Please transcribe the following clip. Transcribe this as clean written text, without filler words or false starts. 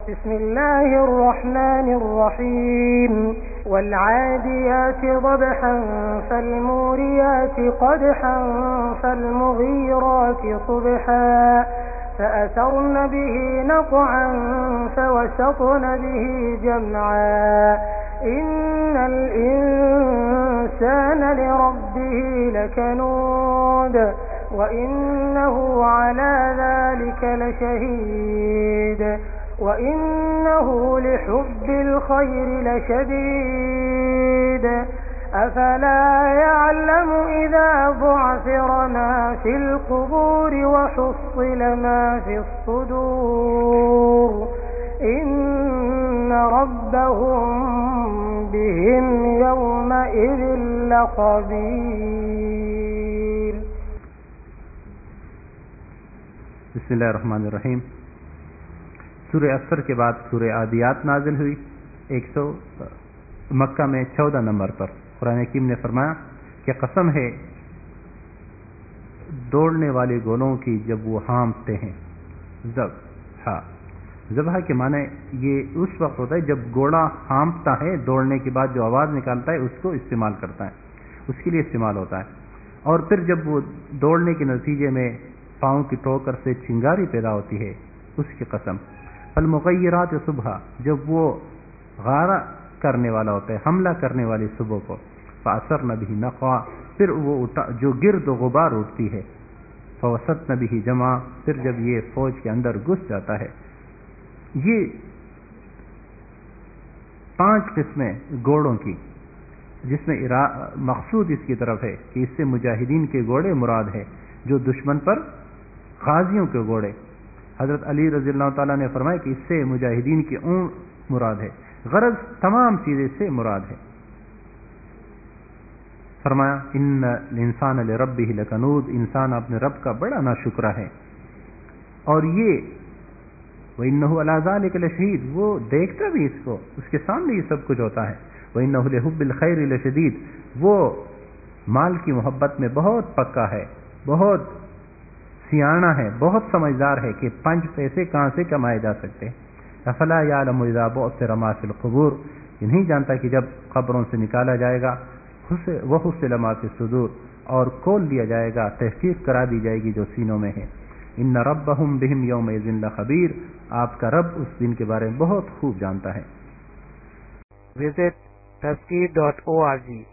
بسم الله الرحمن الرحيم والعاديات ضبحا فالموريات قدحا فالمغيرات صبحا فأثرن به نقعا فوسطن به جمعا إن الإنسان لربه لكنود وإنه على ذلك لشهيد وإنه لحب الخير لشديد أفلا يعلم إذا بعثر ما في القبور وحصل ما في الصدور إن ربهم بهم يومئذ لخبير. بسم اللہ الرحمن الرحیم. سورہ اثر کے بعد سورہ عادیات نازل ہوئی 100 مکہ میں 14 نمبر پر. قرآن حکیم نے فرمایا کہ قسم ہے دوڑنے والے گھوڑوں کی جب وہ ہانپتے ہیں. ذبح کے معنی یہ اس وقت ہوتا ہے جب گھوڑا ہانپتا ہے، دوڑنے کے بعد جو آواز نکالتا ہے اس کو استعمال کرتا ہے، اس کے لیے استعمال ہوتا ہے. اور پھر جب وہ دوڑنے کے نتیجے میں پاؤں کی ٹوکر سے چنگاری پیدا ہوتی ہے، اس کی قسم. فالمغیرات صبح، جب وہ غارہ کرنے والا ہوتا ہے، حملہ کرنے والی صبح کو. فاثرن به نقعا، پھر وہ جو گرد و غبار اٹھتی ہے. فوسطن به جمعا، پھر جب یہ فوج کے اندر گھس جاتا ہے. یہ 5 قسمیں گھوڑوں کی، جس میں مقصود اس کی طرف ہے کہ اس سے مجاہدین کے گھوڑے مراد ہے، جو دشمن پر غازیوں کے گھوڑے. حضرت علی رضی اللہ تعالیٰ نے فرمایا کہ اس سے مجاہدین کی اونٹ مراد ہے. غرض تمام چیزیں سے مراد ہے. فرمایا ان الانسان لربہ لکنود، انسان اپنے رب کا بڑا ناشکرہ ہے. اور یہ وَإِنَّهُ عَلَى ذَلِكَ لَشَهِيدٌ، وہ دیکھتا بھی اس کو، اس کے سامنے یہ سب کچھ ہوتا ہے. وَإِنَّهُ لِحُبِّ الْخَيْرِ لَشَدِيدٌ، وہ مال کی محبت میں بہت پکا ہے، بہت سیانا ہے، بہت سمجھدار ہے کہ 5 پیسے کہاں سے کمائے جا سکتے ہیں. افلا یعلم اذا بعثر ما فی القبور، یہ نہیں جانتا کہ جب قبروں سے نکالا جائے گا، وحصل ما فی الصدور، اور کھول دیا جائے گا، تحقیق کرا دی جائے گی جو سینوں میں ہے. ان ربهم بهم یومئذ لخبیر، آپ کا رب اس دن کے بارے میں بہت خوب جانتا ہے. Visit tazkir.org